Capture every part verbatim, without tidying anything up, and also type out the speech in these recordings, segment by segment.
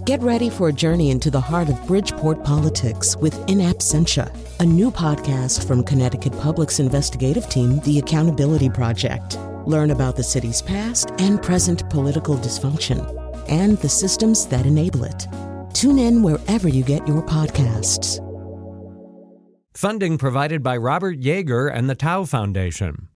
Get ready for a journey into the heart of Bridgeport politics with In Absentia, a new podcast from Connecticut Public's investigative team, The Accountability Project. Learn about the city's past and present political dysfunction and the systems that enable it. Tune in wherever you get your podcasts. Funding provided by Robert Yeager and the Tao Foundation.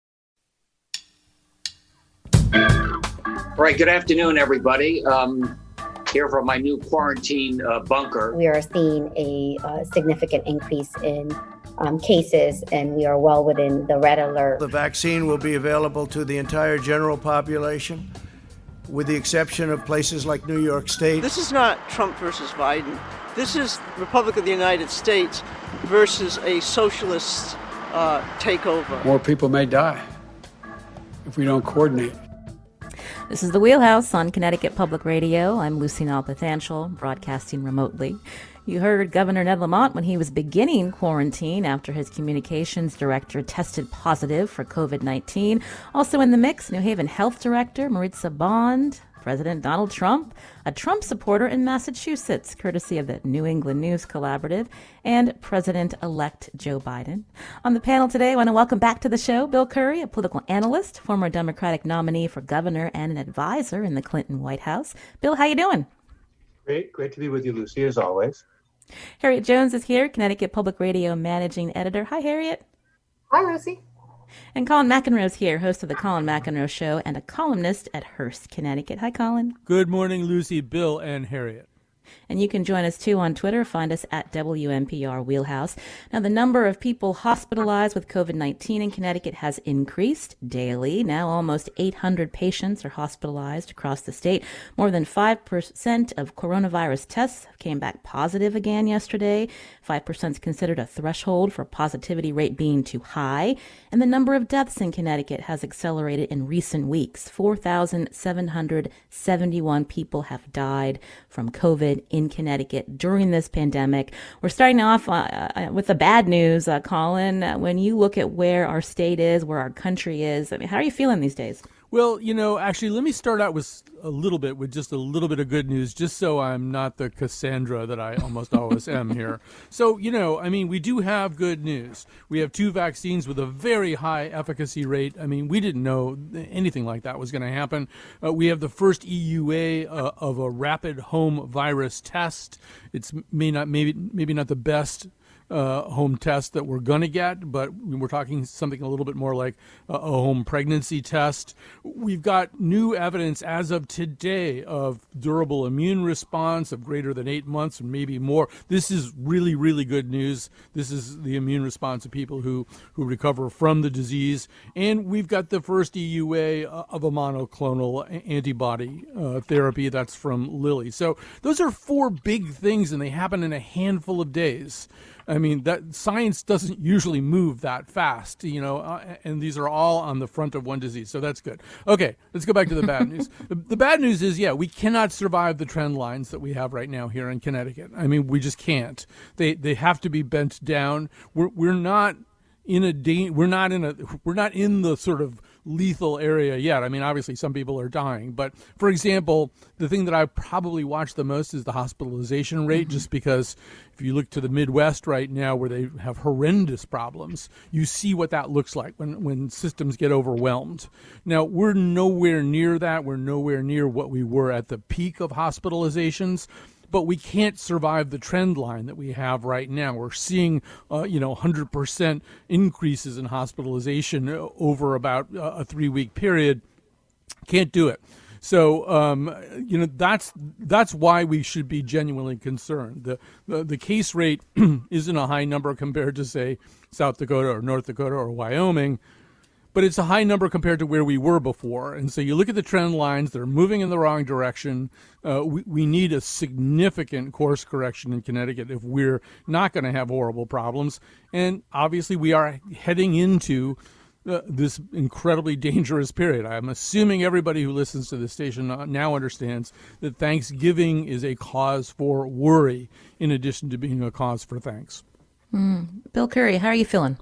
All right, good afternoon, everybody. Um, here from my new quarantine uh, bunker. We are seeing a uh, significant increase in um, cases, and we are well within the red alert. The vaccine will be available to the entire general population, with the exception of places like New York State. This is not Trump versus Biden. This is Republic of the United States versus a socialist uh, takeover. More people may die if we don't coordinate. This is The Wheelhouse on Connecticut Public Radio. I'm Lucy Nalpathanchel, broadcasting remotely. You heard Governor Ned Lamont when he was beginning quarantine after his communications director tested positive for covid nineteen. Also in the mix, New Haven Health Director Maritza Bond, President Donald Trump, a Trump supporter in Massachusetts, courtesy of the New England News Collaborative, and President-elect Joe Biden. On the panel today, I want to welcome back to the show Bill Curry, a political analyst, former Democratic nominee for governor, and an advisor in the Clinton White House. Bill, how you doing? Great. Great to be with you, Lucy, as always. Harriet Jones is here, Connecticut Public Radio managing editor. Hi, Harriet. Hi, Lucy. And Colin McEnroe's here, host of the Colin McEnroe Show and a columnist at Hearst, Connecticut. Hi, Colin. Good morning, Lucy, Bill, and Harriet. And you can join us, too, on Twitter. Find us at W N P R Wheelhouse. Now, the number of people hospitalized with covid nineteen in Connecticut has increased daily. Now, almost eight hundred patients are hospitalized across the state. More than five percent of coronavirus tests came back positive again yesterday. five percent is considered a threshold for positivity rate being too high. And the number of deaths in Connecticut has accelerated in recent weeks. four thousand seven hundred seventy-one people have died from COVID in Connecticut during this pandemic. We're starting off uh, with the bad news, uh, Colin. Uh, when you look at where our state is, where our country is, I mean, how are you feeling these days? Well, you know, actually, let me start out with a little bit, with just a little bit of good news, just so I'm not the Cassandra that I almost always am here. So, you know, I mean, we do have good news. We have two vaccines with a very high efficacy rate. I mean, we didn't know anything like that was going to happen. Uh, we have the first E U A uh, of a rapid home virus test. It's may not, maybe, maybe not the best Uh, home test that we're going to get, but we're talking something a little bit more like a, a home pregnancy test. We've got new evidence as of today of durable immune response of greater than eight months and maybe more. This is really, really good news. This is the immune response of people who, who recover from the disease. And we've got the first E U A of a monoclonal antibody uh, therapy. That's from Lilly. So those are four big things, and they happen in a handful of days. I mean, that science doesn't usually move that fast, you know, uh, and these are all on the front of one disease. So that's good. Okay, let's go back to the bad news. The, the bad news is, yeah, we cannot survive the trend lines that we have right now here in Connecticut. I mean, we just can't. They they have to be bent down. We're we're not in a da- we're not in a we're not in the sort of lethal area yet. I mean, obviously some people are dying, but for example, the thing that I probably watch the most is the hospitalization rate, mm-hmm. just because if you look to the Midwest right now where they have horrendous problems, you see what that looks like when, when systems get overwhelmed. Now, we're nowhere near that. We're nowhere near what we were at the peak of hospitalizations. But we can't survive the trend line that we have right now. We're seeing, uh, you know, one hundred percent increases in hospitalization over about a three-week period. Can't do it. So, um, you know, that's that's why we should be genuinely concerned. The the, the case rate isn't a high number compared to, say, South Dakota or North Dakota or Wyoming, but it's a high number compared to where we were before. And so you look at the trend lines, they're moving in the wrong direction. Uh, we, we need a significant course correction in Connecticut if we're not going to have horrible problems. And obviously we are heading into uh, this incredibly dangerous period. I'm assuming everybody who listens to this station now understands that Thanksgiving is a cause for worry in addition to being a cause for thanks. Mm. Bill Curry, how are you feeling?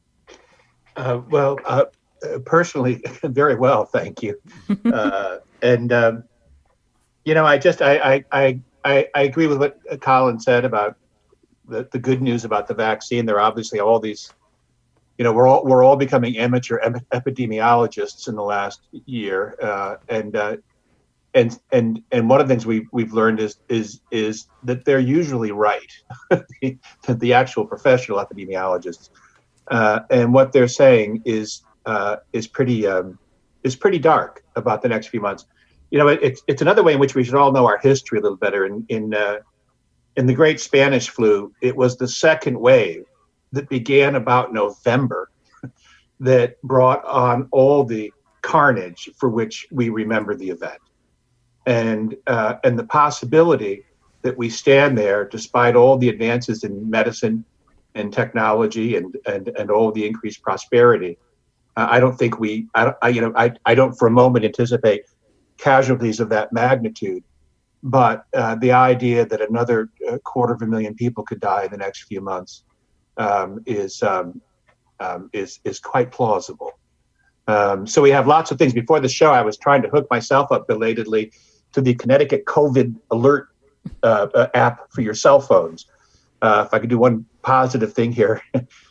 Uh, well, uh, personally, very well, thank you. uh, and, um, you know, I just, I, I, I I, I agree with what Colin said about the, the good news about the vaccine. There are obviously all these, you know, we're all we're all becoming amateur em- epidemiologists in the last year, uh, and uh, and and and one of the things we we've learned is is is that they're usually right, the, the actual professional epidemiologists, uh, and what they're saying is uh, is pretty um, is pretty dark about the next few months. You know, it, it's it's another way in which we should all know our history a little better. In in uh, in the Great Spanish Flu, it was the second wave that began about November that brought on all the carnage for which we remember the event, and uh, and the possibility that we stand there despite all the advances in medicine and technology and and and all the increased prosperity. Uh, I don't think we. I, I you know I I don't for a moment anticipate casualties of that magnitude, but uh, the idea that another uh, quarter of a million people could die in the next few months um, is um, um, is is quite plausible. Um, so we have lots of things. Before the show, I was trying to hook myself up belatedly to the Connecticut COVID alert uh, uh, app for your cell phones. Uh, if I could do one positive thing here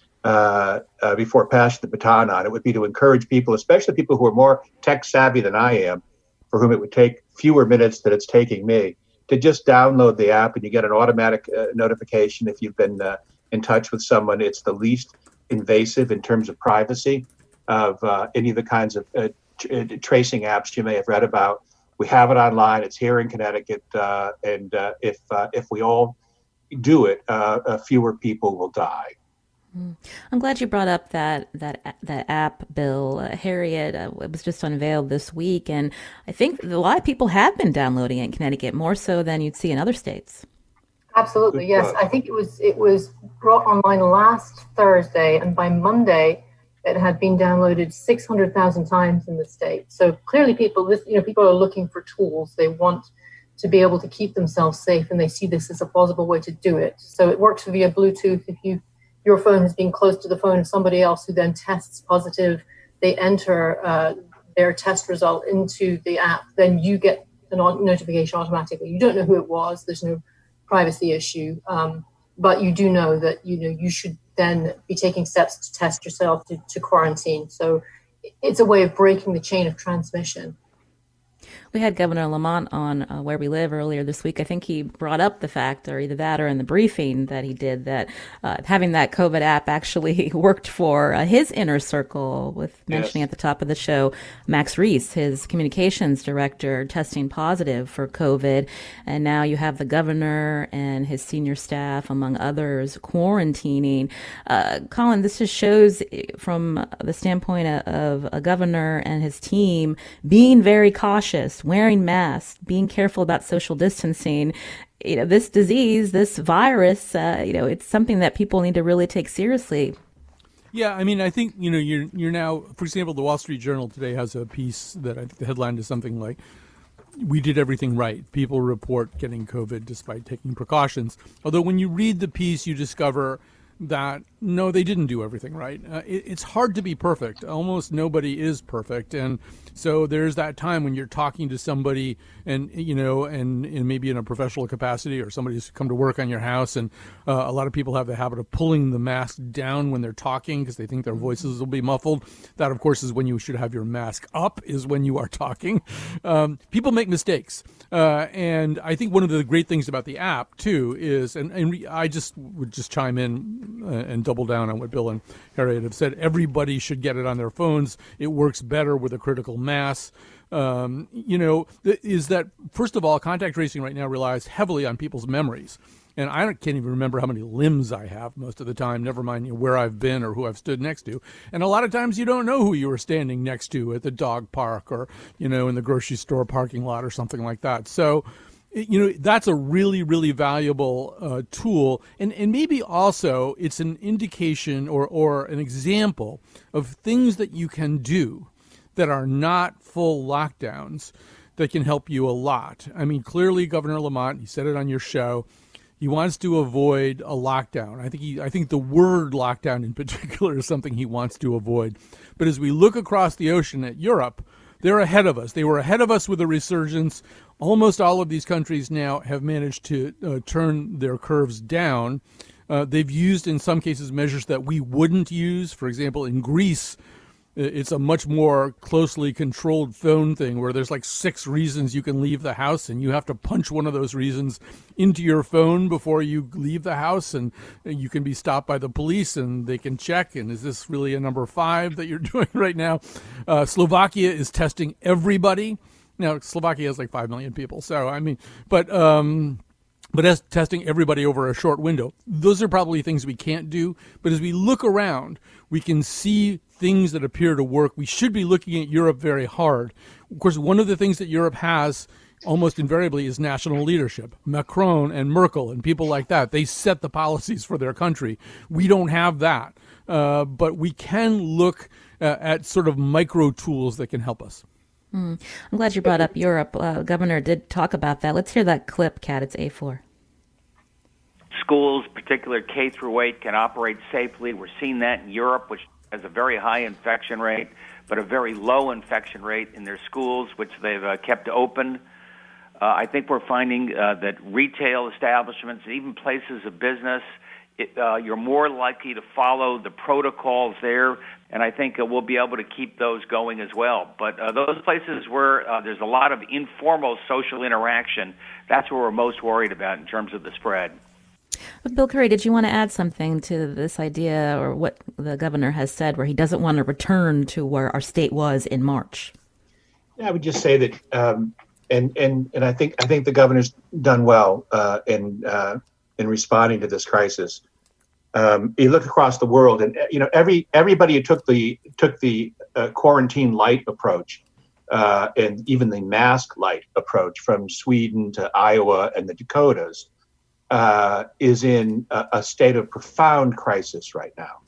uh, uh, before passing the baton on, it would be to encourage people, especially people who are more tech savvy than I am, for whom it would take fewer minutes than it's taking me, to just download the app and you get an automatic uh, notification if you've been uh, in touch with someone. It's the least invasive in terms of privacy of uh, any of the kinds of uh, t- tracing apps you may have read about. We have it online. It's here in Connecticut. Uh, and uh, if uh, if we all do it, uh, uh, fewer people will die. I'm glad you brought up that that that app, Bill. Uh, Harriet, uh, it was just unveiled this week, and I think a lot of people have been downloading it in Connecticut, more so than you'd see in other states. Absolutely, yes. I think it was it was brought online last Thursday, and by Monday, it had been downloaded six hundred thousand times in the state. So clearly, people, this, you know, people are looking for tools. They want to be able to keep themselves safe, and they see this as a plausible way to do it. So it works via Bluetooth. If you your phone has been close to the phone of somebody else who then tests positive, they enter uh, their test result into the app, then you get a notification automatically. You don't know who it was. There's no privacy issue, um, but you do know that you know you should then be taking steps to test yourself, to, to quarantine. So it's a way of breaking the chain of transmission. We had Governor Lamont on uh, Where We Live earlier this week. I think he brought up the fact, or either that or in the briefing that he did, that uh, having that COVID app actually worked for uh, his inner circle, with mentioning yes. at the top of the show, Max Reese, his communications director, testing positive for COVID. And now you have the governor and his senior staff, among others, quarantining. Uh, Colin, this just shows from the standpoint of a governor and his team being very cautious, wearing masks, being careful about social distancing. You know, this disease, this virus, uh, you know, it's something that people need to really take seriously. Yeah, I mean, I think, you know, you're you're now, for example, the Wall Street Journal today has a piece that I think the headline is something like, "We did everything right. People report getting COVID despite taking precautions." Although when you read the piece, you discover that, no, they didn't do everything right. Uh, it, it's hard to be perfect. Almost nobody is perfect. And so there's that time when you're talking to somebody and, you know, and, and maybe in a professional capacity, or somebody's come to work on your house. And uh, a lot of people have the habit of pulling the mask down when they're talking because they think their voices will be muffled. That, of course, is when you should have your mask up, is when you are talking. Um, people make mistakes. Uh, and I think one of the great things about the app, too, is, and, and I just would just chime in uh, and double down on what Bill and Harriet have said, everybody should get it on their phones. It works better with a critical mass. Um, you know, th- is that, first of all, contact tracing right now relies heavily on people's memories. And I can't even remember how many limbs I have most of the time, never mind, you know, where I've been or who I've stood next to. And a lot of times you don't know who you were standing next to at the dog park or, you know, in the grocery store parking lot or something like that. So, you know, that's a really, really valuable uh, tool. And, and maybe also it's an indication or, or an example of things that you can do that are not full lockdowns that can help you a lot. I mean, clearly Governor Lamont, he said it on your show, he wants to avoid a lockdown. I think he, I think the word lockdown in particular is something he wants to avoid. But as we look across the ocean at Europe, they're ahead of us. They were ahead of us with a resurgence. Almost all of these countries now have managed to uh, turn their curves down. Uh, they've used, in some cases, measures that we wouldn't use. For example, in Greece, it's a much more closely controlled phone thing where there's like six reasons you can leave the house, and you have to punch one of those reasons into your phone before you leave the house, and you can be stopped by the police and they can check, and is this really a number five that you're doing right now? Uh, Slovakia is testing everybody. Now, Slovakia has like five million people, so I mean, but... Um, But as testing everybody over a short window, those are probably things we can't do. But as we look around, we can see things that appear to work. We should be looking at Europe very hard. Of course, one of the things that Europe has almost invariably is national leadership. Macron and Merkel and people like that, they set the policies for their country. We don't have that. Uh, but we can look uh, at sort of micro tools that can help us. Mm. I'm glad you brought up Europe. Uh, Governor did talk about that. Let's hear that clip, Kat. It's A four. Schools, particular K through eight, can operate safely. We're seeing that in Europe, which has a very high infection rate, but a very low infection rate in their schools, which they've uh, kept open. Uh, I think we're finding uh, that retail establishments, and even places of business, it, uh, you're more likely to follow the protocols there, and I think uh, we'll be able to keep those going as well. But uh, those places where uh, there's a lot of informal social interaction, that's what we're most worried about in terms of the spread. But Bill Curry, did you want to add something to this idea or what the governor has said where he doesn't want to return to where our state was in March? Yeah, I would just say that, um, and and and I think I think the governor's done well uh, in uh, in responding to this crisis. Um, you look across the world, and you know every everybody who took the took the uh, quarantine light approach, uh, and even the mask light approach, from Sweden to Iowa and the Dakotas, uh, is in a, a state of profound crisis right now.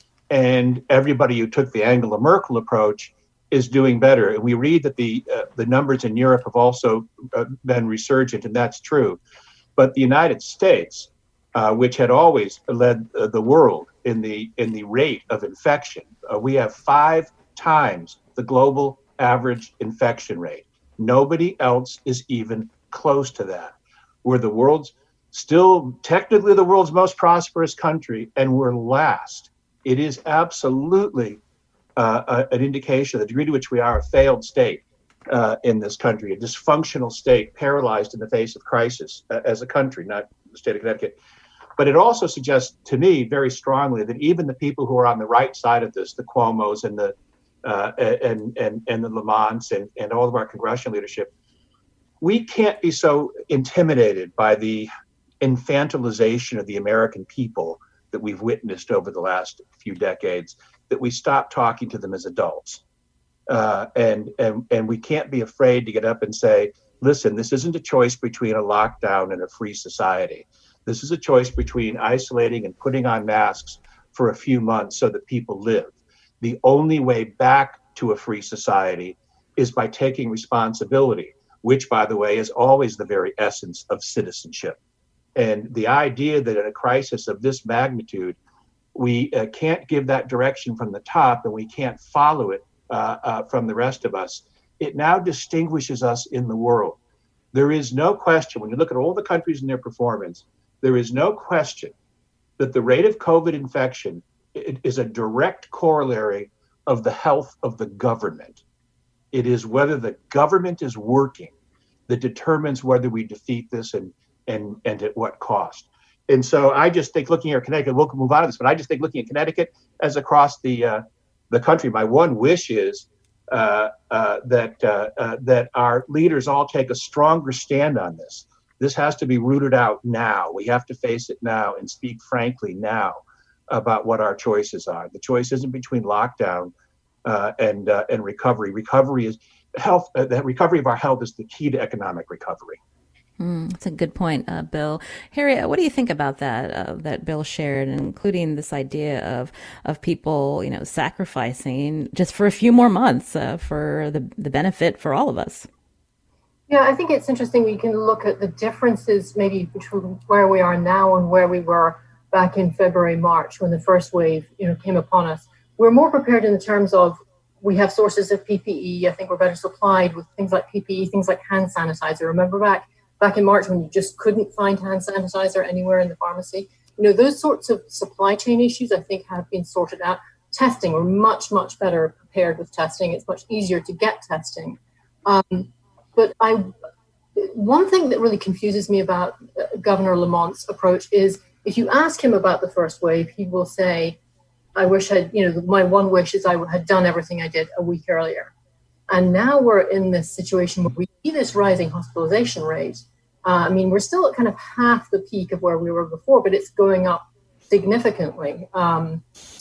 And everybody who took the Angela Merkel approach is doing better. And we read that the uh, the numbers in Europe have also uh, been resurgent, and that's true. But the United States, uh, which had always led uh, the world in the in the rate of infection, uh, we have five times the global average infection rate. Nobody else is even close to that. We're the world's still technically the world's most prosperous country, and we're last. It is absolutely uh, a, an indication of the degree to which we are a failed state uh, in this country, a dysfunctional state, paralyzed in the face of crisis uh, as a country, not the state of Connecticut. But it also suggests to me very strongly that even the people who are on the right side of this, the Cuomos and the uh, and and and the Lamonts and, and all of our congressional leadership, we can't be so intimidated by the infantilization of the American people that we've witnessed over the last few decades, that we stop talking to them as adults. Uh, and, and, and we can't be afraid to get up and say, listen, this isn't a choice between a lockdown and a free society. This is a choice between isolating and putting on masks for a few months so that people live. The only way back to a free society is by taking responsibility, which, by the way, is always the very essence of citizenship. And the idea that in a crisis of this magnitude, we uh, can't give that direction from the top and we can't follow it uh, uh, from the rest of us, it now distinguishes us in the world. There is no question, when you look at all the countries and their performance, there is no question that the rate of COVID infection is a direct corollary of the health of the government. It is whether the government is working that determines whether we defeat this and and and at what cost. And so I just think looking at Connecticut, we'll move on to this, but I just think looking at Connecticut as across the uh, the country, my one wish is uh, uh, that uh, uh, that our leaders all take a stronger stand on this. This has to be rooted out now. We have to face it now and speak frankly now about what our choices are. The choice isn't between lockdown uh, and uh, and recovery. Recovery is health. Uh, the recovery of our health is the key to economic recovery. Mm, that's a good point, uh, Bill. Harry, what do you think about that, uh, that Bill shared, including this idea of of people, you know, sacrificing just for a few more months uh, for the, the benefit for all of us? Yeah, I think it's interesting. We can look at the differences maybe between where we are now and where we were back in February, March, when the first wave, you know, came upon us. We're more prepared in terms of we have sources of P P E. I think we're better supplied with things like P P E, things like hand sanitizer. Remember back back in March when you just couldn't find hand sanitizer anywhere in the pharmacy? You know, those sorts of supply chain issues, I think, have been sorted out. Testing, we're much, much better prepared with testing. It's much easier to get testing. Um, but I, one thing that really confuses me about uh, Governor Lamont's approach is if you ask him about the first wave, he will say, I wish I'd, you know, my one wish is I had done everything I did a week earlier. And now we're in this situation where we see this rising hospitalization rate. Uh, I mean, we're still at kind of half the peak of where we were before, but it's going up significantly. Um,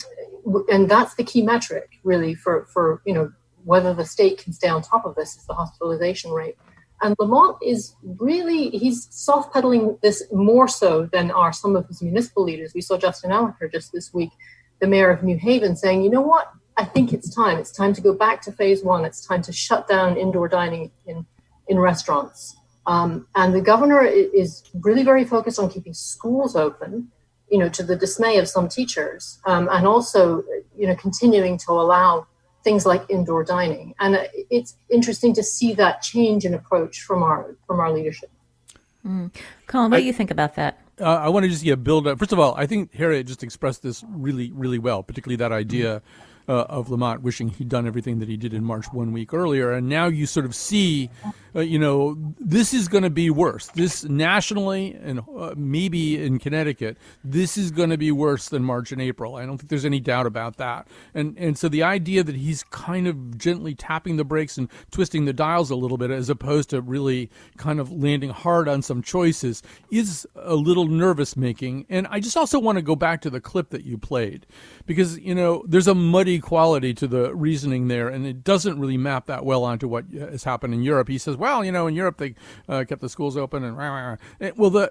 and that's the key metric, really, for, for, you know, whether the state can stay on top of this is the hospitalization rate. And Lamont is really, he's soft pedaling this more so than are some of his municipal leaders. We saw Justin Elicker just this week, the mayor of New Haven, saying, you know what, I think it's time. It's time to go back to phase one. It's time to shut down indoor dining in, in restaurants. Um, and the governor is really very focused on keeping schools open, you know, to the dismay of some teachers, um, and also, you know, continuing to allow things like indoor dining. And it's interesting to see that change in approach from our from our leadership. Mm. Colin, what I, do you think about that? Uh, I want to just yeah, build up. First of all, I think Harriet just expressed this really, really well, particularly that idea uh, of Lamont wishing he'd done everything that he did in March one week earlier. And now you sort of see, uh, you know, this is going to be worse. This nationally and uh, maybe in Connecticut, this is going to be worse than March and April. I don't think there's any doubt about that. And and so the idea that he's kind of gently tapping the brakes and twisting the dials a little bit as opposed to really kind of landing hard on some choices is a little nervous making. And I just also want to go back to the clip that you played because, you know, there's a muddy quality to the reasoning there, and it doesn't really map that well onto what has happened in Europe. He says, well, you know, in Europe they uh, kept the schools open and rah, rah, rah. well, the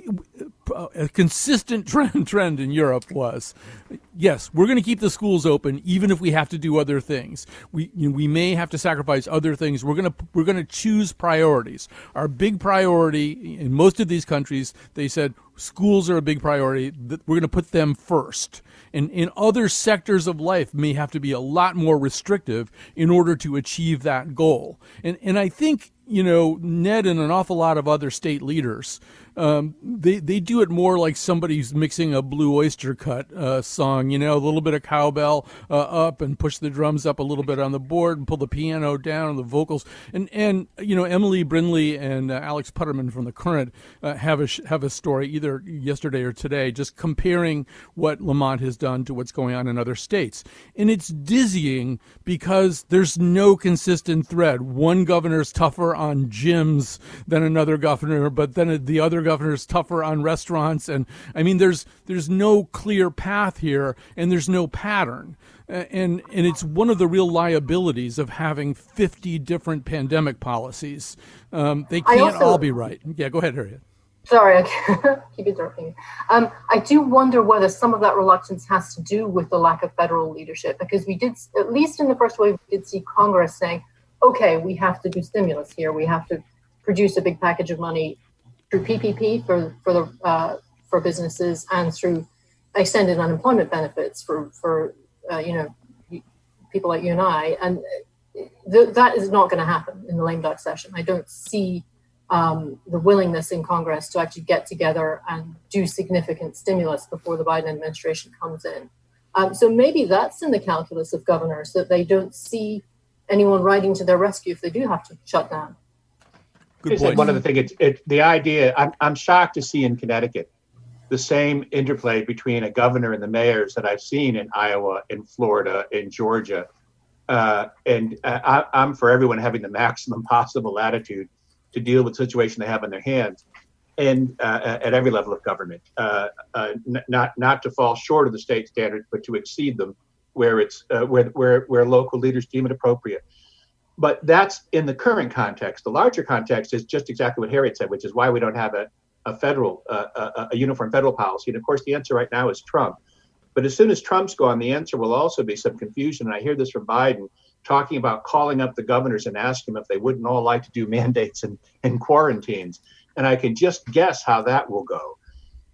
uh, a consistent trend trend in Europe was, yes, we're going to keep the schools open even if we have to do other things. We you know, we may have to sacrifice other things. We're going to we're going to choose priorities. Our big priority in most of these countries, they said schools are a big priority. We're going to put them first. And in other sectors of life may have to be a lot more restrictive in order to achieve that goal. And and I think, you know, Ned and an awful lot of other state leaders, um, they, they do it more like somebody's mixing a Blue Oyster Cult uh, song, you know, a little bit of cowbell uh, up and push the drums up a little bit on the board and pull the piano down and the vocals. And, and you know, Emily Brindley and uh, Alex Putterman from The Current uh, have, a, have a story either yesterday or today just comparing what Lamont has done to what's going on in other states. And it's dizzying because there's no consistent thread. One governor's tougher on gyms than another governor, but then the other governor's tougher on restaurants. And I mean, there's there's no clear path here, and there's no pattern. And and it's one of the real liabilities of having fifty different pandemic policies. Um, they can't also, all be right. Yeah, go ahead, Harriet. Sorry, I keep interrupting you. Um, I do wonder whether some of that reluctance has to do with the lack of federal leadership, because we did, at least in the first wave, we did see Congress saying, okay, we have to do stimulus here. We have to produce a big package of money through P P P for for the uh, for businesses and through extended unemployment benefits for for uh, you know people like you and I. And th- that is not going to happen in the lame duck session. I don't see um, the willingness in Congress to actually get together and do significant stimulus before the Biden administration comes in. Um, so maybe that's in the calculus of governors, that they don't see anyone riding to their rescue if they do have to shut down. Good point. One of the things, it, it, the idea, I'm, I'm shocked to see in Connecticut the same interplay between a governor and the mayors that I've seen in Iowa, in Florida, in Georgia. Uh, and uh, I, I'm for everyone having the maximum possible latitude to deal with the situation they have in their hands, and uh, at every level of government, uh, uh, n- not not to fall short of the state standards, but to exceed them where it's uh, where where where local leaders deem it appropriate. But that's in the current context. The larger context is just exactly what Harriet said, which is why we don't have a a federal uh, a, a uniform federal policy. And of course, the answer right now is Trump. But as soon as Trump's gone, the answer will also be some confusion. And I hear this from Biden talking about calling up the governors and asking them if they wouldn't all like to do mandates and, and quarantines. And I can just guess how that will go.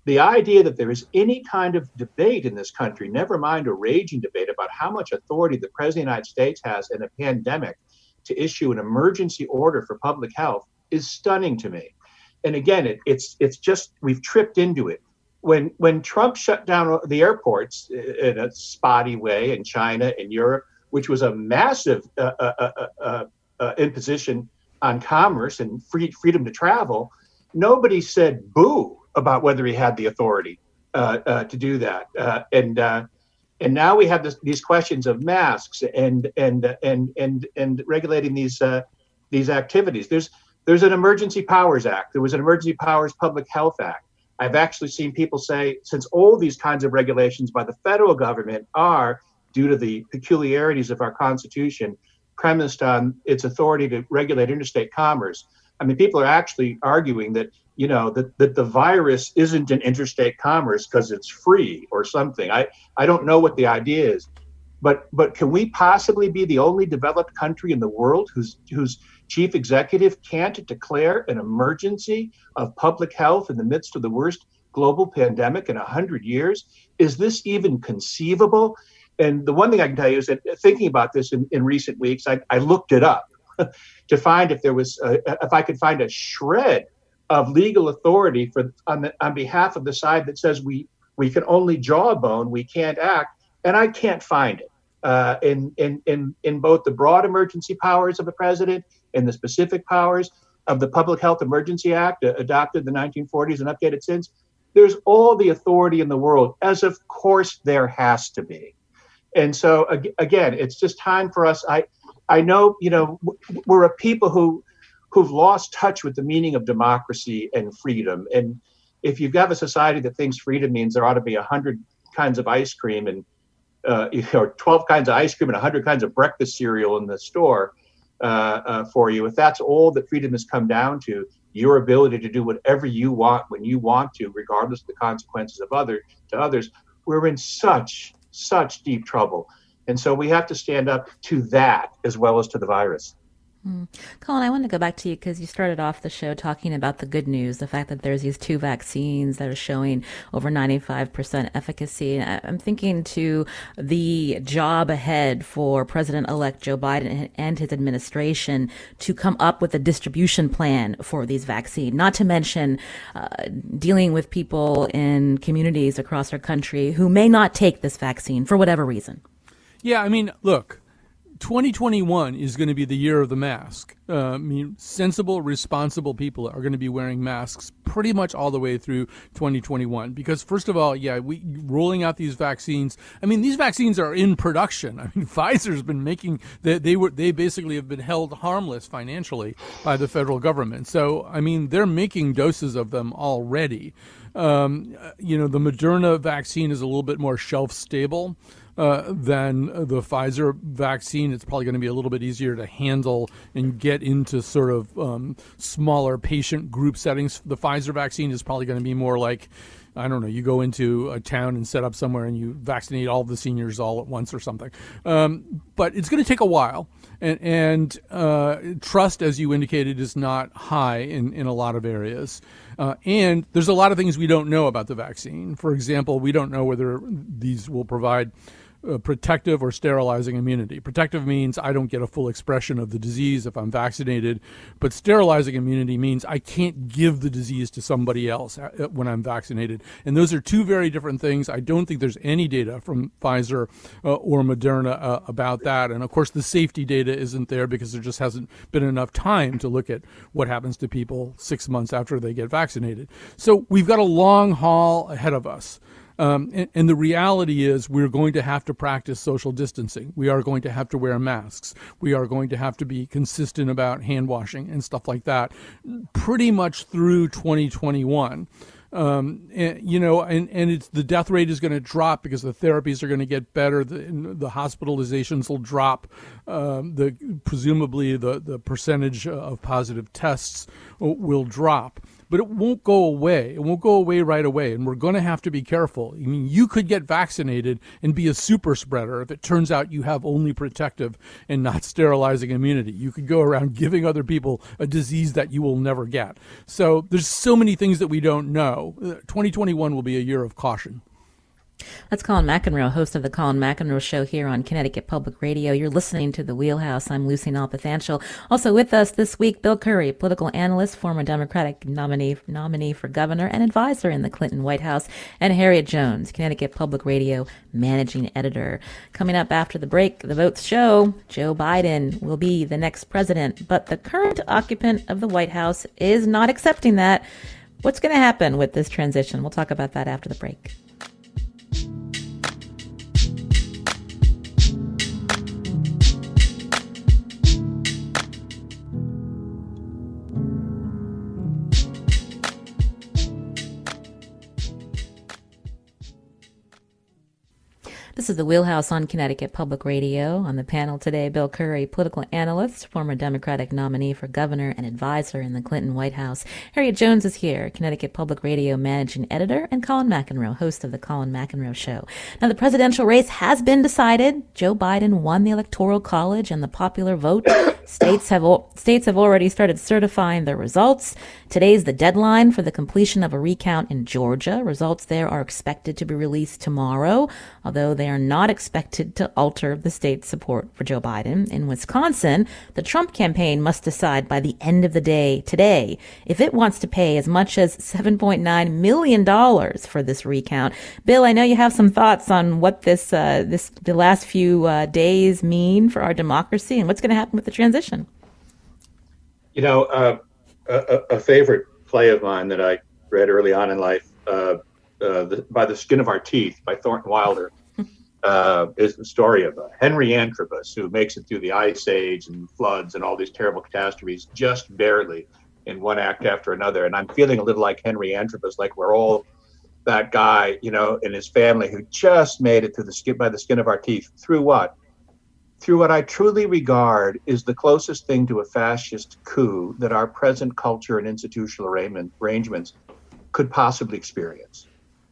the idea that there is any kind of debate in this country, never mind a raging debate about how much authority the President of the United States has in a pandemic to issue an emergency order for public health, is stunning to me. And again, it, it's it's just, we've tripped into it. When when Trump shut down the airports in a spotty way in China and Europe, which was a massive uh, uh, uh, uh, uh, imposition on commerce and free, freedom to travel, nobody said boo about whether he had the authority uh, uh, to do that. Uh, and uh, and now we have this, these questions of masks and and and and and regulating these uh, these activities. There's there's an Emergency Powers Act. There was an Emergency Powers Public Health Act. I've actually seen people say, since all these kinds of regulations by the federal government are, due to the peculiarities of our Constitution, premised on its authority to regulate interstate commerce. I mean, people are actually arguing that, you know, that, that the virus isn't an interstate commerce because it's free or something. I, I don't know what the idea is, but but can we possibly be the only developed country in the world whose whose chief executive can't declare an emergency of public health in the midst of the worst global pandemic in a hundred years? Is this even conceivable? And the one thing I can tell you is that thinking about this in, in recent weeks, I, I looked it up to find if there was, a, if I could find a shred of legal authority for on, the, on behalf of the side that says we we can only jawbone, we can't act, and I can't find it uh, in in in in both the broad emergency powers of the president and the specific powers of the Public Health Emergency Act, uh, adopted in the nineteen forties and updated since. There's all the authority in the world, as of course there has to be. And so again, it's just time for us. I, I know, you know, we're a people who, who've lost touch with the meaning of democracy and freedom. And if you've got a society that thinks freedom means there ought to be a hundred kinds of ice cream and, uh, you know, twelve kinds of ice cream and a hundred kinds of breakfast cereal in the store uh, uh, for you, if that's all that freedom has come down to, your ability to do whatever you want when you want to, regardless of the consequences of other to others, we're in such. such deep trouble. And so we have to stand up to that as well as to the virus. Mm. Colin, I want to go back to you because you started off the show talking about the good news, the fact that there's these two vaccines that are showing over ninety-five percent efficacy. And I'm thinking to the job ahead for President-elect Joe Biden and his administration to come up with a distribution plan for these vaccines, not to mention uh, dealing with people in communities across our country who may not take this vaccine for whatever reason. Yeah, I mean, look, twenty twenty-one is going to be the year of the mask. Uh, I mean, sensible, responsible people are going to be wearing masks pretty much all the way through twenty twenty-one. Because first of all, yeah, we rolling out these vaccines. I mean, these vaccines are in production. I mean, Pfizer's been making they, they were they basically have been held harmless financially by the federal government. So I mean, they're making doses of them already. Um, you know, the Moderna vaccine is a little bit more shelf stable Uh, than the Pfizer vaccine. It's probably going to be a little bit easier to handle and get into sort of um, smaller patient group settings. The Pfizer vaccine is probably going to be more like, I don't know, you go into a town and set up somewhere and you vaccinate all of the seniors all at once or something. Um, but it's going to take a while. And, and uh, trust, as you indicated, is not high in, in a lot of areas. Uh, and there's a lot of things we don't know about the vaccine. For example, we don't know whether these will provide Uh, protective or sterilizing immunity. Protective means I don't get a full expression of the disease if I'm vaccinated, but sterilizing immunity means I can't give the disease to somebody else when I'm vaccinated. And those are two very different things. I don't think there's any data from Pfizer uh, or Moderna uh, about that. And of course, the safety data isn't there because there just hasn't been enough time to look at what happens to people six months after they get vaccinated. So we've got a long haul ahead of us. Um, and, and the reality is we're going to have to practice social distancing. We are going to have to wear masks. We are going to have to be consistent about hand washing and stuff like that pretty much through twenty twenty-one. Um, and, you know, and, and it's the death rate is going to drop because the therapies are going to get better. The, the hospitalizations will drop. Um, the presumably the, the percentage of positive tests will drop. but it won't go away. It won't go away right away, and we're going to have to be careful. I mean, you could get vaccinated and be a super spreader if it turns out you have only protective and not sterilizing immunity. You could go around giving other people a disease that you will never get. So there's so many things that we don't know. twenty twenty-one will be a year of caution. That's Colin McEnroe, host of the Colin McEnroe Show here on Connecticut Public Radio. You're listening to The Wheelhouse. I'm Lucy Nalpathanchel. Also with us this week, Bill Curry, political analyst, former Democratic nominee nominee for governor and advisor in the Clinton White House, and Harriet Jones, Connecticut Public Radio managing editor. Coming up after the break, the votes show Joe Biden will be the next president, but the current occupant of the White House is not accepting that. What's going to happen with this transition? We'll talk about that after the break. This is The Wheelhouse on Connecticut Public Radio. On the panel today, Bill Curry, political analyst, former Democratic nominee for governor and advisor in the Clinton White House. Harriet Jones is here, Connecticut Public Radio managing editor, and Colin McEnroe, host of the Colin McEnroe Show. Now, the presidential race has been decided. Joe Biden won the Electoral College and the popular vote. States have states have already started certifying their results. Today's the deadline for the completion of a recount in Georgia. Results there are expected to be released tomorrow, although they are not expected to alter the state's support for Joe Biden. In Wisconsin, the Trump campaign must decide by the end of the day today if it wants to pay as much as seven point nine million dollars for this recount. Bill, I know you have some thoughts on what this uh, this the last few uh, days mean for our democracy and what's going to happen with the transition. You know, uh, a, a favorite play of mine that I read early on in life, uh, uh, the, By the Skin of Our Teeth by Thornton Wilder, uh, is the story of uh, Henry Antrobus, who makes it through the Ice Age and floods and all these terrible catastrophes just barely in one act after another. And I'm feeling a little like Henry Antrobus, like we're all that guy, you know, and his family who just made it through the skin, by the skin of our teeth. Through what? Through what I truly regard is the closest thing to a fascist coup that our present culture and institutional arrangements could possibly experience.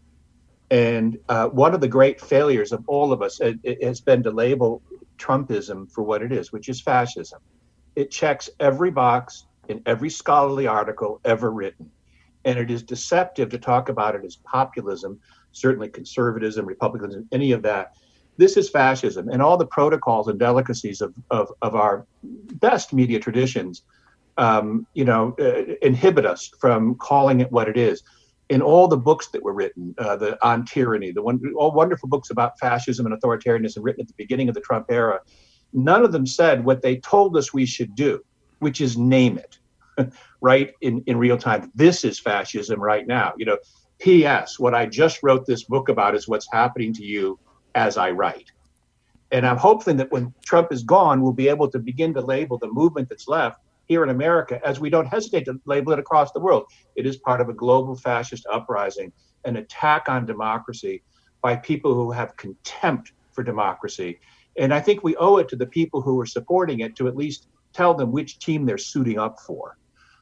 And uh, one of the great failures of all of us it, it has been to label Trumpism for what it is, which is fascism. It checks every box in every scholarly article ever written. And it is deceptive to talk about it as populism, certainly conservatism, republicanism, any of that. This is fascism, and all the protocols and delicacies of, of, of our best media traditions, um, you know, uh, inhibit us from calling it what it is. In all the books that were written, uh, the on tyranny, the one, all wonderful books about fascism and authoritarianism written at the beginning of the Trump era, none of them said what they told us we should do, which is name it, right in, in real time. This is fascism right now. You know, P S what I just wrote this book about is what's happening to you as I write. And I'm hoping that when Trump is gone, we'll be able to begin to label the movement that's left here in America, as we don't hesitate to label it across the world. It is part of a global fascist uprising, an attack on democracy by people who have contempt for democracy. And I think we owe it to the people who are supporting it to at least tell them which team they're suiting up for,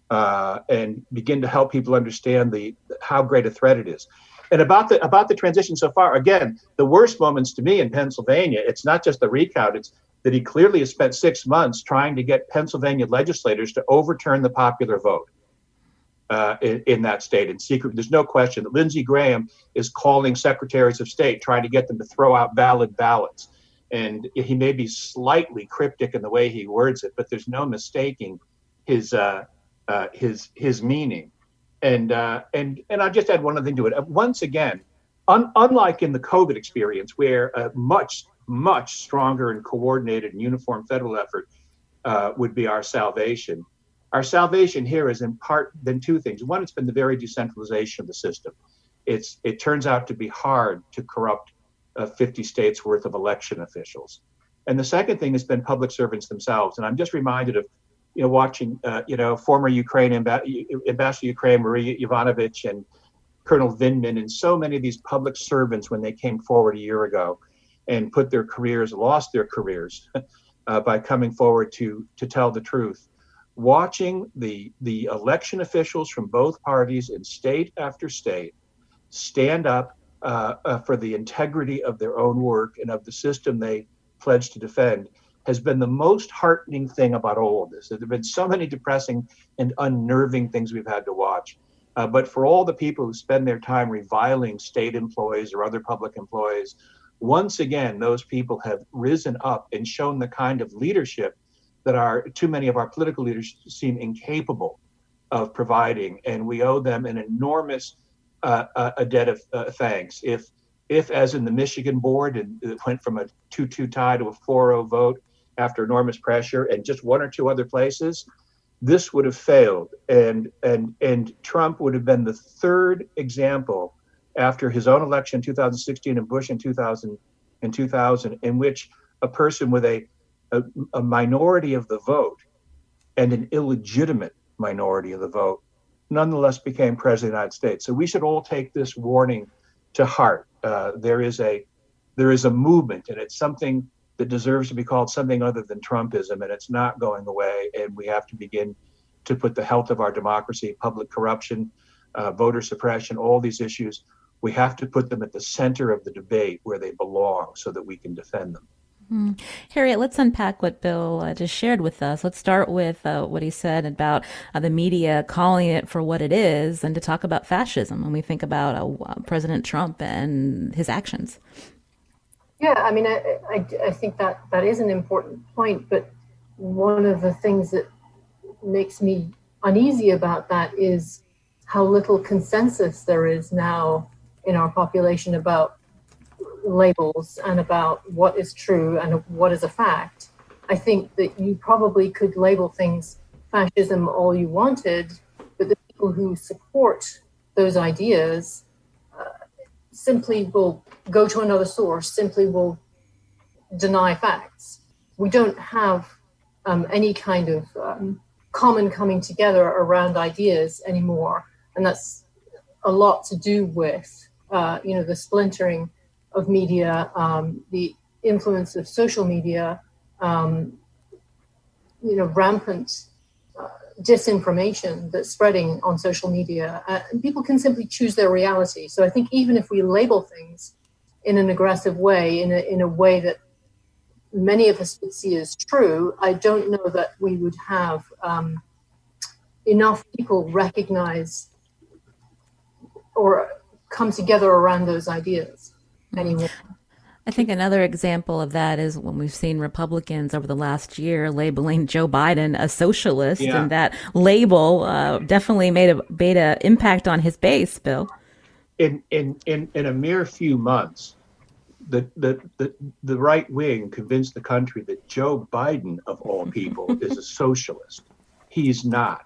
uh, and begin to help people understand the how great a threat it is. And about the about the transition so far, again, the worst moments to me in Pennsylvania, it's not just the recount, it's that he clearly has spent six months trying to get Pennsylvania legislators to overturn the popular vote uh, in, in that state in secret. There's no question that Lindsey Graham is calling secretaries of state, trying to get them to throw out valid ballots. And he may be slightly cryptic in the way he words it, but there's no mistaking his uh, uh, his his meaning. And uh, and and I'll just add one other thing to it. Once again, un- unlike in the COVID experience, where a much, much stronger and coordinated and uniform federal effort uh, would be our salvation, our salvation here is in part then two things. One, it's been the very decentralization of the system. It's it turns out to be hard to corrupt uh, fifty states worth of election officials. And the second thing has been public servants themselves. And I'm just reminded of you know, watching, uh, you know, former Ukraine amb- Ambassador Ukraine, Marie Yovanovitch, and Colonel Vindman, and so many of these public servants when they came forward a year ago and put their careers, lost their careers uh, by coming forward to to tell the truth. watching the the election officials from both parties in state after state stand up uh, uh, for the integrity of their own work and of the system they pledged to defend has been the most heartening thing about all of this. There have been so many depressing and unnerving things we've had to watch. Uh, but for all the people who spend their time reviling state employees or other public employees, once again, those people have risen up and shown the kind of leadership that our too many of our political leaders seem incapable of providing. And we owe them an enormous uh, uh, a debt of uh, thanks. If, if, as in the Michigan board, and it went from a two two tie to a four oh vote after enormous pressure, and just one or two other places, this would have failed. And and and Trump would have been the third example after his own election in two thousand sixteen and Bush in two thousand, in two thousand, in which a person with a, a, a minority of the vote and an illegitimate minority of the vote nonetheless became president of the United States. So we should all take this warning to heart. Uh, there is a there is a movement, and it's something that deserves to be called something other than Trumpism, and it's not going away. And we have to begin to put the health of our democracy, public corruption, uh, voter suppression, all these issues, we have to put them at the center of the debate where they belong so that we can defend them. Mm. Harriet, let's unpack what Bill uh, just shared with us. Let's start with uh, what he said about uh, the media calling it for what it is, and to talk about fascism when we think about uh, President Trump and his actions. Yeah, I mean, I, I, I think that that is an important point, but one of the things that makes me uneasy about that is how little consensus there is now in our population about labels and about what is true and what is a fact. I think that you probably could label things fascism all you wanted, but the people who support those ideas uh, simply will go to another source, simply will deny facts. We don't have um, any kind of um, common coming together around ideas anymore. And that's a lot to do with, uh, you know, the splintering of media, um, the influence of social media, um, you know, rampant uh, disinformation that's spreading on social media. Uh, and people can simply choose their reality. So I think even if we label things in an aggressive way, in a, in a way that many of us would see as true, I don't know that we would have um, enough people recognize or come together around those ideas anymore. I think another example of that is when we've seen Republicans over the last year labeling Joe Biden a socialist, yeah. and that label uh, definitely made a made an impact on his base, Bill. In in in in a mere few months, the the the, the right wing convinced the country that Joe Biden, of all people, is a socialist. He's not.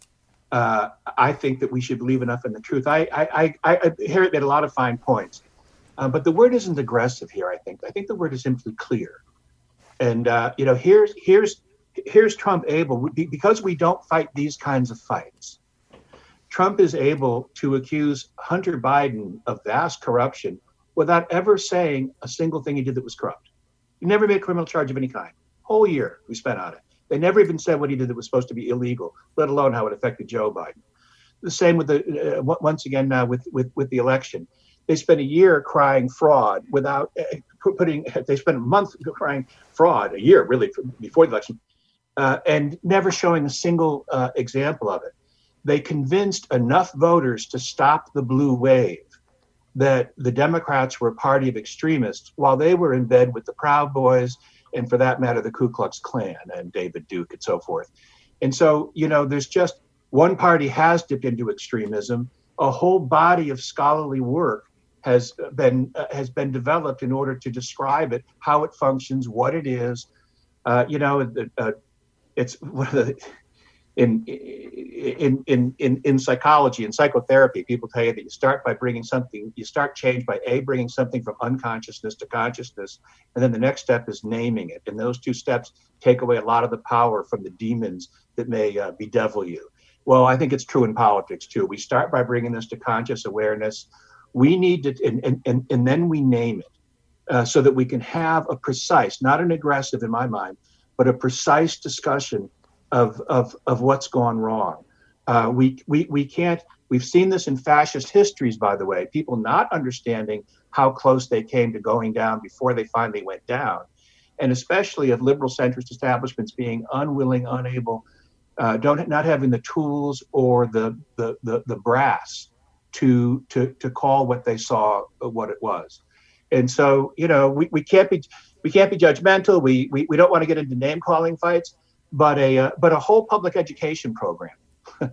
Uh, I think that we should believe enough in the truth. I I I, I Harriet made a lot of fine points. Uh, but the word isn't aggressive here, I think. I think the word is simply clear. And, uh, you know, here's here's here's Trump able, because we don't fight these kinds of fights, Trump is able to accuse Hunter Biden of vast corruption without ever saying a single thing he did that was corrupt. He never made a criminal charge of any kind. Whole year we spent on it. They never even said what he did that was supposed to be illegal, let alone how it affected Joe Biden. The same with the, uh, once again, uh, with, with, with the election. They spent a year crying fraud without uh, putting, they spent a month crying fraud, a year really before the election, uh, and never showing a single uh, example of it. They convinced enough voters to stop the blue wave that the Democrats were a party of extremists while they were in bed with the Proud Boys and, for that matter, the Ku Klux Klan and David Duke and so forth. And so, you know, there's just one party has dipped into extremism. A whole body of scholarly work has been uh, has been developed in order to describe it, how it functions, what it is. Uh, you know, uh, it's one of the, in, in in in in psychology and psychotherapy, people tell you that you start by bringing something, you start change by a bringing something from unconsciousness to consciousness, and then the next step is naming it. And those two steps take away a lot of the power from the demons that may uh, bedevil you. Well, I think it's true in politics too. We start by bringing this to conscious awareness. We need to, and, and, and, and then we name it uh, so that we can have a precise, not an aggressive in my mind, but a precise discussion of of of what's gone wrong. Uh, we we we can't. We've seen this in fascist histories, by the way. People not understanding how close they came to going down before they finally went down, and especially of liberal centrist establishments being unwilling, unable, uh, don't not having the tools or the the the, the brass to to to call what they saw what it was. And so, you know, we, we can't be we can't be judgmental. We we, we don't want to get into name calling fights, but a uh, but a whole public education program uh,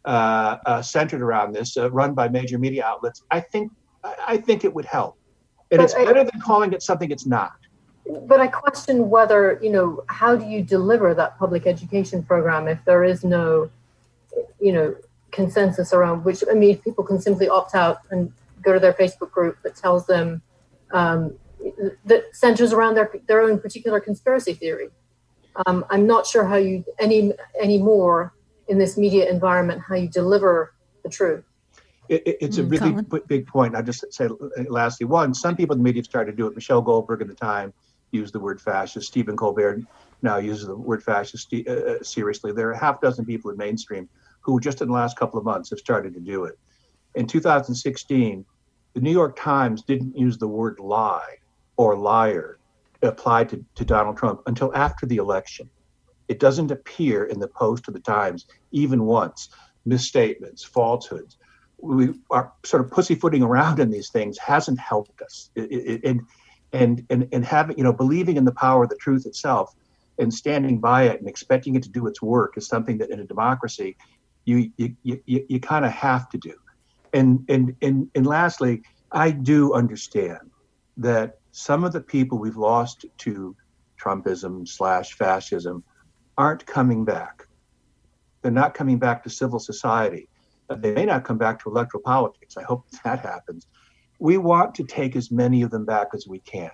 uh, centered around this, uh, run by major media outlets, I think I think it would help. And but it's I, better than calling it something it's not. But I question whether, you know, how do you deliver that public education program if there is no, you know, consensus around which, I mean, people can simply opt out and go to their Facebook group that tells them um, that centers around their their own particular conspiracy theory. Um, I'm not sure how you any anymore in this media environment how you deliver the truth. It, it, it's mm, a really Colin? big point. I'll just say lastly, one, some people in the media have started to do it. Michelle Goldberg at the time used the word fascist. Stephen Colbert now uses the word fascist uh, seriously. There are a half dozen people in mainstream who just in the last couple of months have started to do it. In two thousand sixteen, the New York Times didn't use the word lie or liar applied to, to Donald Trump until after the election. It doesn't appear in the Post or the Times even once. Misstatements, falsehoods. We are sort of pussyfooting around in these things hasn't helped us. It, it, and and and and having, you know, believing in the power of the truth itself and standing by it and expecting it to do its work is something that in a democracy you you you, you kind of have to do. And and and and lastly, I do understand that some of the people we've lost to Trumpism slash fascism aren't coming back. They're not coming back to civil society. They may not come back to electoral politics. I hope that happens. We want to take as many of them back as we can.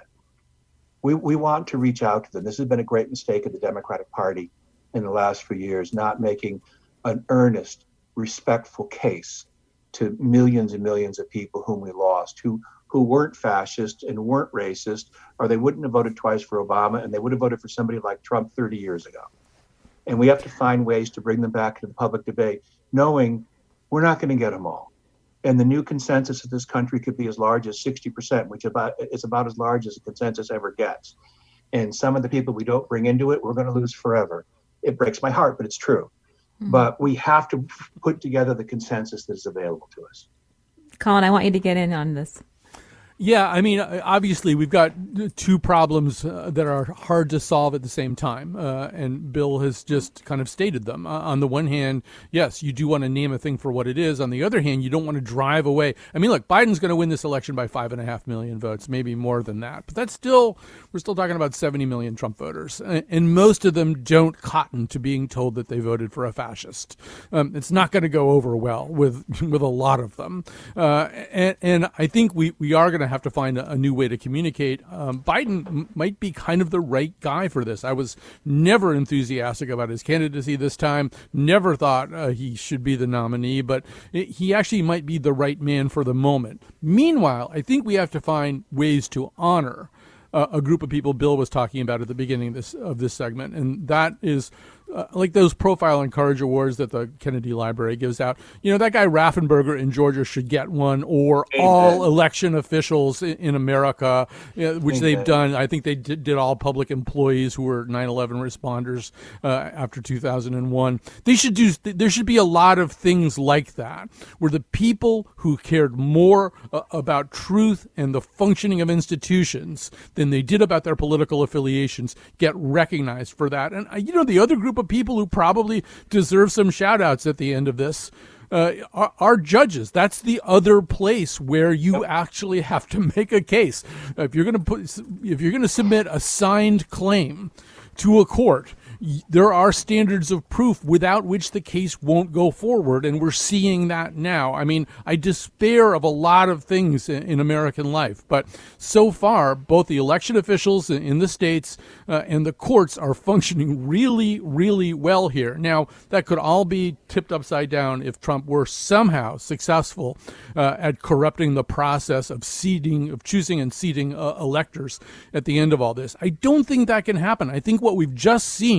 We we want to reach out to them. This has been a great mistake of the Democratic Party in the last few years, not making an earnest, respectful case to millions and millions of people whom we lost, who who weren't fascist and weren't racist, or they wouldn't have voted twice for Obama, and they would have voted for somebody like Trump thirty years ago. And we have to find ways to bring them back into the public debate, knowing we're not going to get them all. And the new consensus of this country could be as large as sixty percent, which about, is about as large as a consensus ever gets. And some of the people we don't bring into it, we're going to lose forever. It breaks my heart, but it's true. Mm-hmm. But we have to put together the consensus that is available to us. Colin, I want you to get in on this. Yeah, I mean, obviously, we've got two problems uh, that are hard to solve at the same time, uh, and Bill has just kind of stated them. Uh, on the one hand, yes, you do want to name a thing for what it is. On the other hand, you don't want to drive away. I mean, look, Biden's going to win this election by five and a half million votes, maybe more than that. But that's still, we're still talking about seventy million Trump voters, and, and most of them don't cotton to being told that they voted for a fascist. Um, it's not going to go over well with with a lot of them, uh, and, and I think we, we are going to have to find a, a new way to communicate. Um, Biden m- might be kind of the right guy for this. I was never enthusiastic about his candidacy this time, never thought uh, he should be the nominee, but it, he actually might be the right man for the moment. Meanwhile, I think we have to find ways to honor uh, a group of people Bill was talking about at the beginning of this, of this segment, and that is Uh, like those Profile and Courage Awards that the Kennedy Library gives out. You know, that guy Raffensperger in Georgia should get one, or Amen. All election officials in, in America, uh, which Amen. They've done. I think they did, did all public employees who were nine eleven responders uh, after two thousand one. They should do. There should be a lot of things like that, where the people who cared more uh, about truth and the functioning of institutions than they did about their political affiliations get recognized for that. And, uh, you know, the other group of people who probably deserve some shout outs at the end of this uh, are, are judges. That's the other place where you actually have to make a case. If you're going to put, if you're going to submit a signed claim to a court, there are standards of proof without which the case won't go forward, and we're seeing that now. I mean, I despair of a lot of things in, in American life, but so far, both the election officials in the states uh, and the courts are functioning really, really well here. Now, that could all be tipped upside down if Trump were somehow successful uh, at corrupting the process of seating, of choosing and seating uh, electors at the end of all this. I don't think that can happen. I think what we've just seen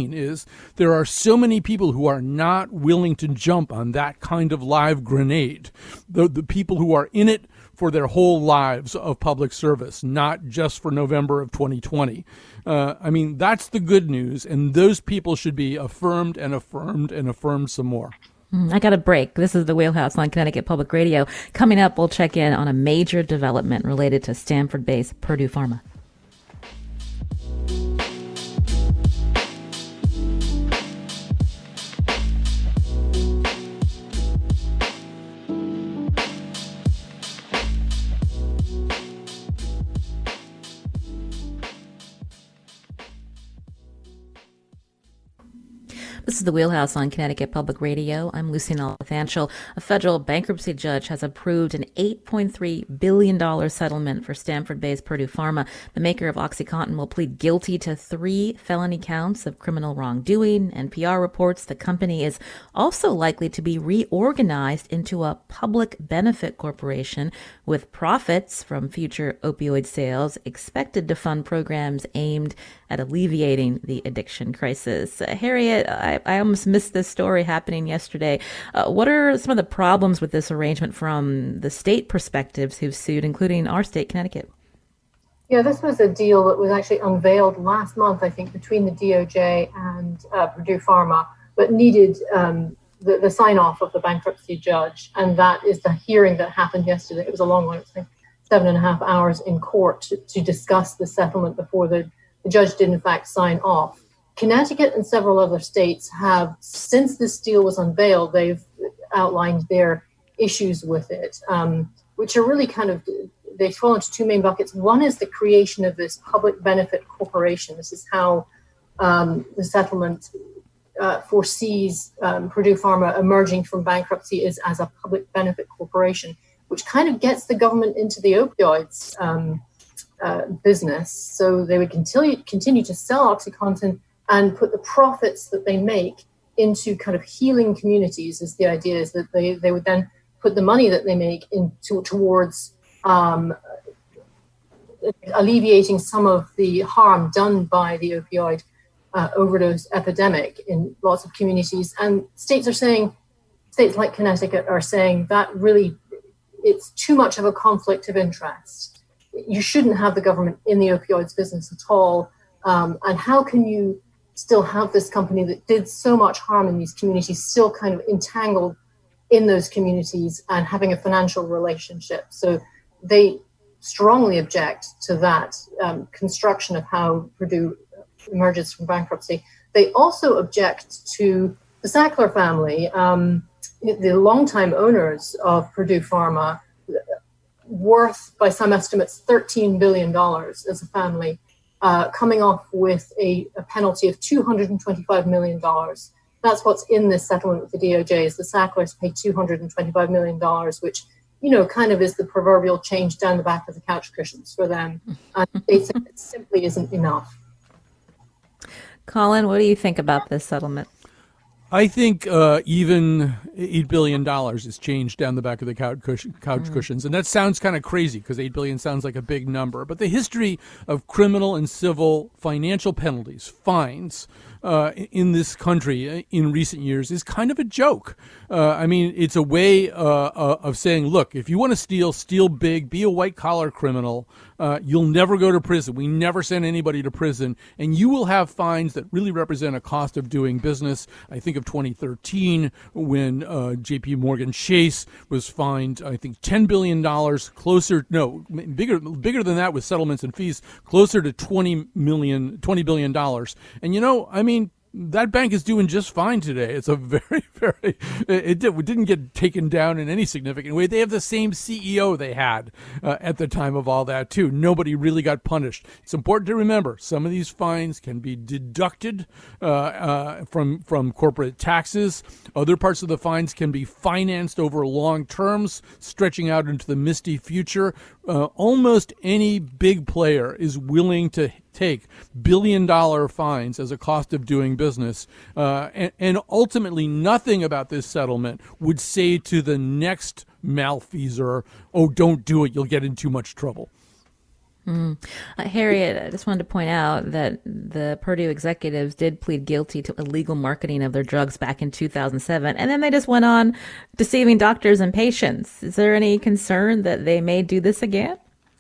seen is there are so many people who are not willing to jump on that kind of live grenade. The, the people who are in it for their whole lives of public service, not just for November of twenty twenty. Uh, I mean, that's the good news, and those people should be affirmed and affirmed and affirmed some more. I got a break. This is the Wheelhouse on Connecticut Public Radio. Coming up, we'll check in on a major development related to Stanford-based Purdue Pharma. This is the Wheelhouse on Connecticut Public Radio. I'm Lucy Nalpathanchel. A federal bankruptcy judge has approved an eight point three billion dollars settlement for Stanford-based Purdue Pharma. The maker of OxyContin will plead guilty to three felony counts of criminal wrongdoing. N P R reports the company is also likely to be reorganized into a public benefit corporation with profits from future opioid sales expected to fund programs aimed at alleviating the addiction crisis. Uh, Harriet, I, I almost missed this story happening yesterday. Uh, what are some of the problems with this arrangement from the state perspectives who've sued, including our state, Connecticut? Yeah, this was a deal that was actually unveiled last month, I think, between the D O J and uh, Purdue Pharma, but needed um, the, the sign-off of the bankruptcy judge. And that is the hearing that happened yesterday. It was a long one. It was like seven and a half hours in court to, to discuss the settlement before the The judge did, in fact, sign off. Connecticut and several other states have, since this deal was unveiled, they've outlined their issues with it, um, which are really kind of, they fall into two main buckets. One is the creation of this public benefit corporation. This is how um, the settlement uh, foresees um, Purdue Pharma emerging from bankruptcy is as a public benefit corporation, which kind of gets the government into the opioids um Uh, business. So they would continue continue to sell OxyContin and put the profits that they make into kind of healing communities. Is the idea is that they, they would then put the money that they make into towards um, alleviating some of the harm done by the opioid uh, overdose epidemic in lots of communities. And states are saying, states like Connecticut are saying that really it's too much of a conflict of interest. You shouldn't have the government in the opioids business at all. Um, and how can you still have this company that did so much harm in these communities still kind of entangled in those communities and having a financial relationship? So they strongly object to that um, construction of how Purdue emerges from bankruptcy. They also object to the Sackler family, um, the longtime owners of Purdue Pharma, worth, by some estimates, thirteen billion dollars as a family, uh, coming off with a, a penalty of two hundred twenty-five million dollars. That's what's in this settlement with the D O J, is the Sacklers pay two hundred twenty-five million dollars, which, you know, kind of is the proverbial change down the back of the couch cushions for them. And they say it simply isn't enough. Colin, what do you think about this settlement? I think uh, even eight billion dollars is changed down the back of the couch, cushion, couch mm. cushions. And that sounds kind of crazy because eight billion dollars sounds like a big number. But the history of criminal and civil financial penalties, fines, uh, in this country in recent years is kind of a joke. Uh, I mean, it's a way uh, uh, of saying, look, if you want to steal, steal big, be a white-collar criminal. Uh, you'll never go to prison. We never send anybody to prison. And you will have fines that really represent a cost of doing business. I think of twenty thirteen when uh, J P Morgan Chase was fined, I think, ten billion dollars, closer, no, bigger bigger than that with settlements and fees, closer to twenty million, twenty billion dollars. And, you know, I mean, that bank is doing just fine today. It's a very, very, it, did, it didn't get taken down in any significant way. They have the same C E O they had uh, at the time of all that, too. Nobody really got punished. It's important to remember some of these fines can be deducted uh, uh, from, from corporate taxes. Other parts of the fines can be financed over long terms, stretching out into the misty future. Uh, almost any big player is willing to take billion dollar fines as a cost of doing business. Uh, and, and ultimately, nothing about this settlement would say to the next malfeasor, oh, don't do it, you'll get in too much trouble. Mm. Uh, Harriet, I just wanted to point out that the Purdue executives did plead guilty to illegal marketing of their drugs back in two thousand seven, and then they just went on deceiving doctors and patients. Is there any concern that they may do this again?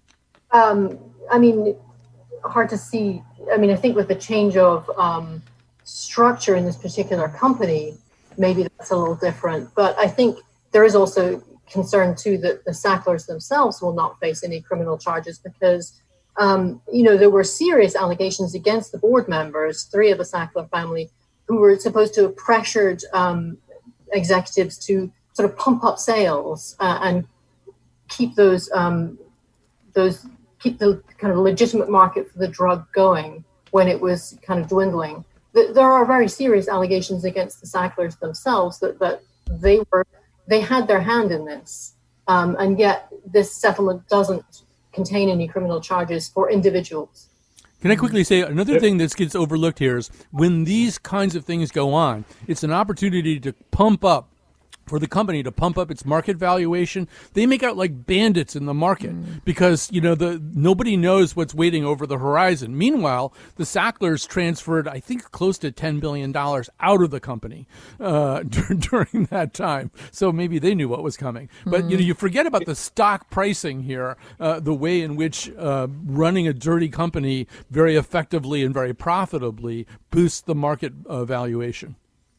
Um, I mean, hard to see. I mean, I think with the change of um, structure in this particular company, maybe that's a little different. But I think there is also concern too that the Sacklers themselves will not face any criminal charges because, um, you know, there were serious allegations against the board members, three of the Sackler family, who were supposed to have pressured um, executives to sort of pump up sales uh, and keep those um, those keep the kind of legitimate market for the drug going when it was kind of dwindling. There are very serious allegations against the Sacklers themselves that that they were. They had their hand in this, um, and yet this settlement doesn't contain any criminal charges for individuals. Can I quickly say another thing that gets overlooked here is when these kinds of things go on, it's an opportunity to pump up, for the company to pump up its market valuation. They make out like bandits in the market mm. because, you know, the nobody knows what's waiting over the horizon. Meanwhile, the Sacklers transferred, I think, close to ten billion dollars out of the company uh, during that time. So maybe they knew what was coming. But, mm. you know, you forget about the stock pricing here, uh, the way in which uh, running a dirty company very effectively and very profitably boosts the market uh, valuation.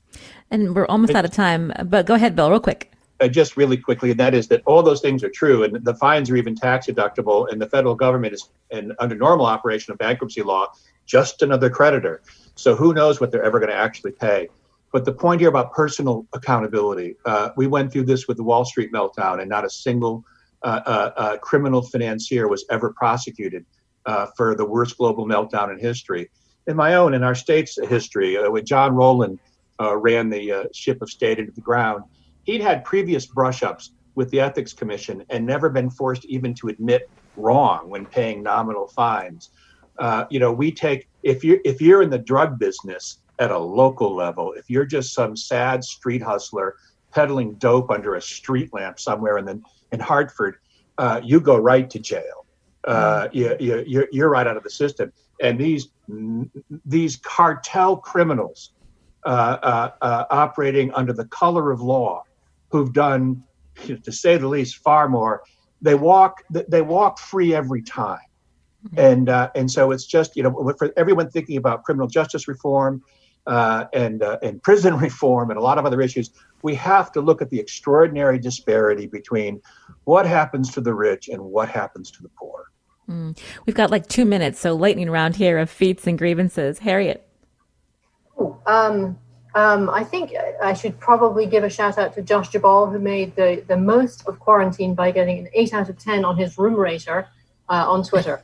And we're almost out of time, but go ahead, Bill, real quick. Uh, just really quickly, and that is that all those things are true, and the fines are even tax deductible, and the federal government is, and under normal operation of bankruptcy law, just another creditor. So who knows what they're ever going to actually pay. But the point here about personal accountability, uh, we went through this with the Wall Street meltdown, and not a single uh, uh, uh, criminal financier was ever prosecuted uh, for the worst global meltdown in history. In my own, in our state's history, uh, when John Rowland Uh, ran the uh, ship of state into the ground, he'd had previous brush-ups with the Ethics Commission and never been forced even to admit wrong when paying nominal fines. Uh, you know, we take, if you're, if you're in the drug business at a local level, if you're just some sad street hustler peddling dope under a street lamp somewhere in, the, in Hartford, uh, you go right to jail. Uh, you, you, you're, you're right out of the system. And these, these cartel criminals Uh, uh, uh, operating under the color of law, who've done, to say the least, far more. They walk, they walk free every time, mm-hmm. and uh, and so it's just, you know, for everyone thinking about criminal justice reform uh, and uh, and prison reform and a lot of other issues, we have to look at the extraordinary disparity between what happens to the rich and what happens to the poor. Mm. We've got like two minutes, so lightning round here of feats and grievances. Harriet. Um, um, I think I should probably give a shout out to Josh Jabal, who made the, the most of quarantine by getting an eight out of ten on his room rater uh, on Twitter.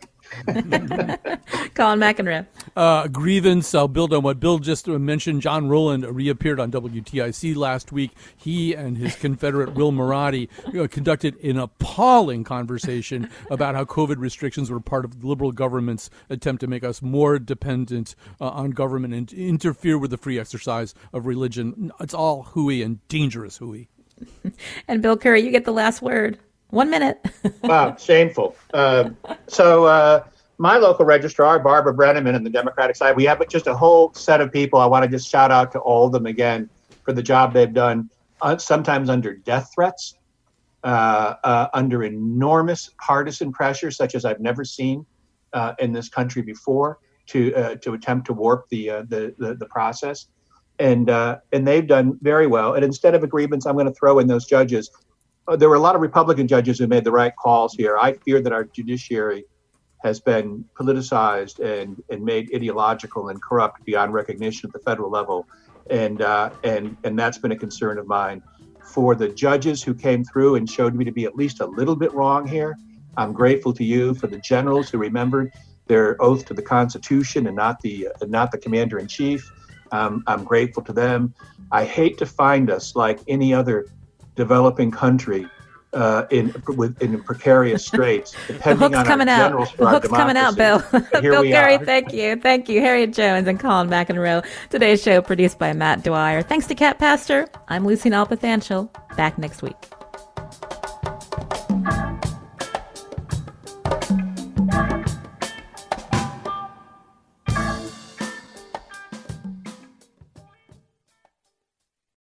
Colin McEnroe. Uh, grievance, I'll build on what Bill just mentioned. John Rowland reappeared on W T I C last week. He and his Confederate Will Marotti uh, conducted an appalling conversation about how COVID restrictions were part of the liberal government's attempt to make us more dependent uh, on government and interfere with the free exercise of religion. It's all hooey and dangerous hooey. And Bill Curry, you get the last word. One minute. Wow, shameful. Uh, so uh, my local registrar, Barbara Brenneman, and the Democratic side, we have just a whole set of people. I want to just shout out to all of them again for the job they've done, uh, sometimes under death threats, uh, uh, under enormous partisan pressure, such as I've never seen uh, in this country before, to uh, to attempt to warp the, uh, the, the, the process. And, uh, and they've done very well. And instead of a grievance, I'm going to throw in those judges. There were a lot of Republican judges who made the right calls here. I fear that our judiciary has been politicized and, and made ideological and corrupt beyond recognition at the federal level. And, uh, and, and that's been a concern of mine. For the judges who came through and showed me to be at least a little bit wrong here, I'm grateful to you. For the generals who remembered their oath to the Constitution and not the, uh, not the commander-in-chief, um, I'm grateful to them. I hate to find us like any other developing country uh, in with, in precarious straits. The hook's coming out. The hook's coming out, Bill. Bill Curry, thank you. Thank you. Harriet Jones and Colin McEnroe. Today's show produced by Matt Dwyer. Thanks to Kat Pastor. I'm Lucy Nalpathanchel. Back next week.